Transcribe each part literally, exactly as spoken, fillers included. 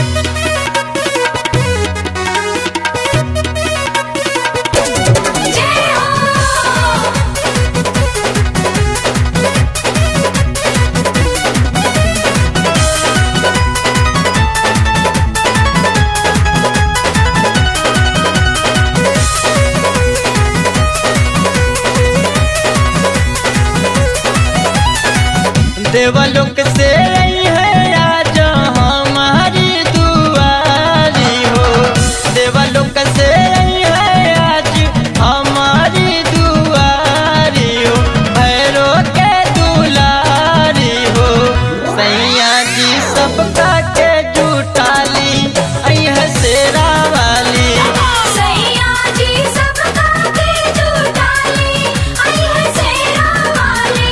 देवलोक से आई है आज हमारी दुआरी हो। देवलोक से आई है आज हमारी दुआरी हो। भैरो के दुलारी हो सैया जी सबका के जुटाली आई है शेरा वाली। सैया जी सबका के जुटाली आई है शेरा वाली।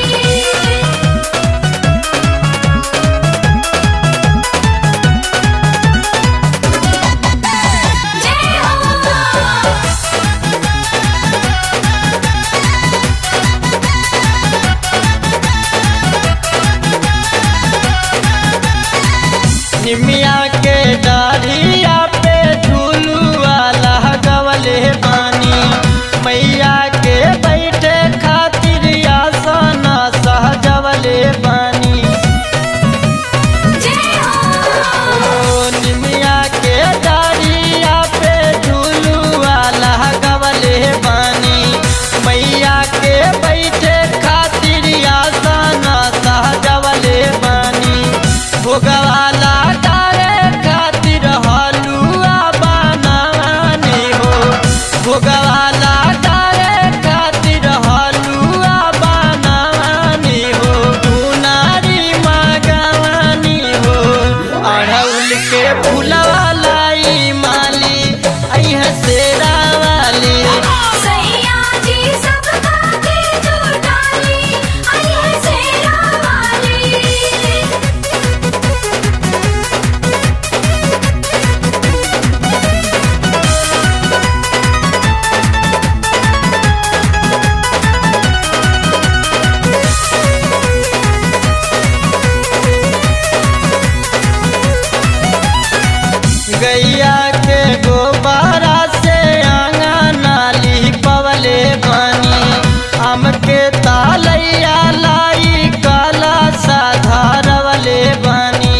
निमिया के डाढ़िया पे झूलुआ लगवले बानी। मैया के बैठे खातिर आसन सहजवले बानी। ओ निमिया के डाढ़िया पे झूलुआ लगवले बानी। मैया के बैठे खातिर आसन सहजवले बानी। भोगवाला भोगवाला डारे खातिर हलुआ बनानी हो। दुनारी मगवानी हो अड़हुल के फूलवा लाई माली आई है शेरा वाली। सैया जी सबका के जुटाली आई है शेरा वाली। गैया के गोबारा से आंगना लिपवले बानी। आम के तालैया लाई काला साधारवले बानी।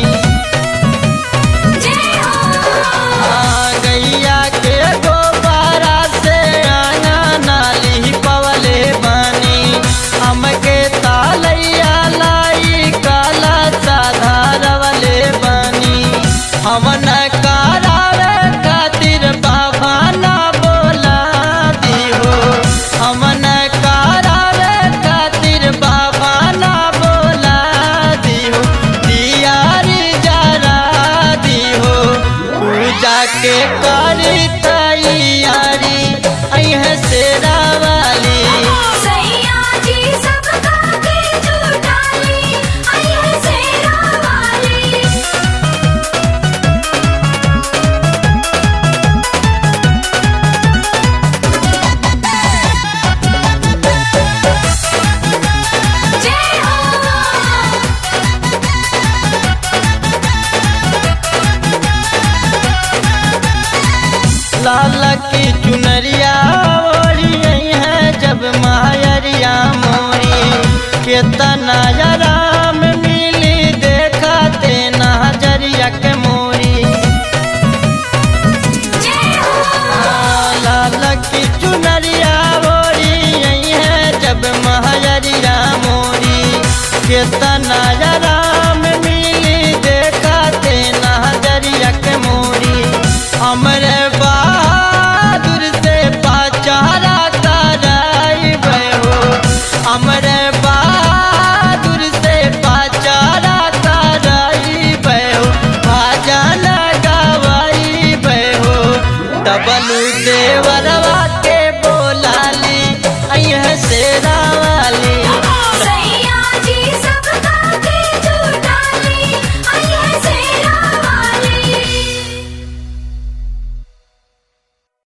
गैया के गोबारा से आंगना लिपवले बानी। आम के तालैया लाई काला साधारवले बानी। हमन करावे खातिर बाबा ना बोला दी हो। हमन करावे खातिर बाबा ना बोला दी हो। दियारी जरा दी हो पूजा के करी तैयारी आई है शेरा वाली। सैया जी सबका के जुटाली आई है शेरा वाली। लाल की चुनरिया ओढ़ी है जब मायरिया मोरी। केतना आराम मिली देखते नजरिया के मोरी। लाल की चुनरिया ओढ़ी है जब मायरिया मोरी। केतना आराम मिली देखते नजरिया के मोरी। हमरे